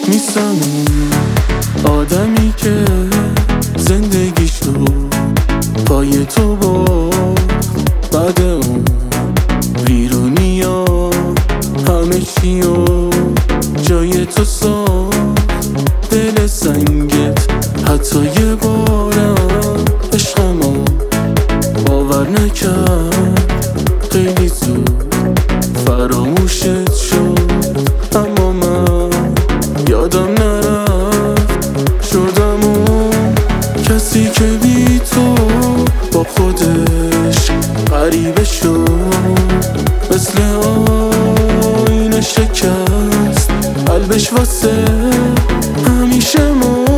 نیستم اون آدمی که زندگیشو پای تو بعد اون ویرونی ها همه چی و جای تو ساخت. دل سنگت حتی یه بارم عشقمو باور نکرد. خیلی زود فراموشت شد، اما من یادم نرفت. شدم اون کسی که بی تو با خودش غریبه شد. مثل آینه شکست قلبش واسه همیشه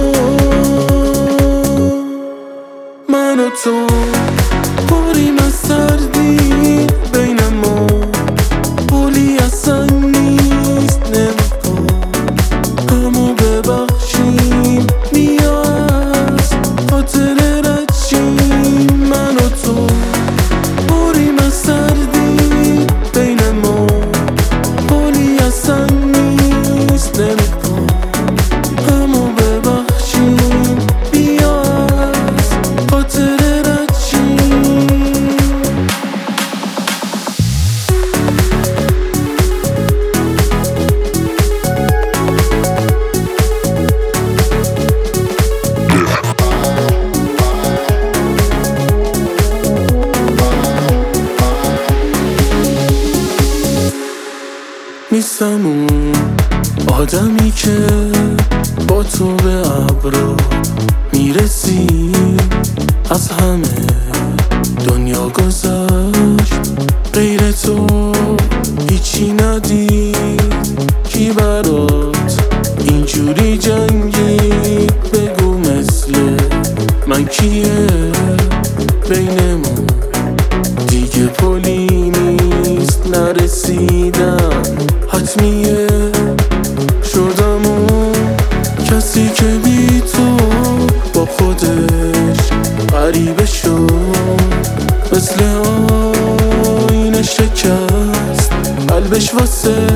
من و تو بریم از سردی بین ما. بولی اصلا نیست نمیکن همو ببخشیم. بیا از خاطر رچیم من و تو بریم از سردی بین ما. بولی اصلا نیست نمیکن همو ببخشیم. بیا از خاطر نیستم اون آدمی که با تو به ابرا میرسی. از همه دنیا گذشت غیر تو هیچی ندید. کی برات اینجوری جنگید بگو مثل من کیه بینمون دیگه پلی نیست نرسیدن حتمیه. شدم اون کسی که بی تو با خودش غریبه شد. مثل آینه شکست قلبش واسه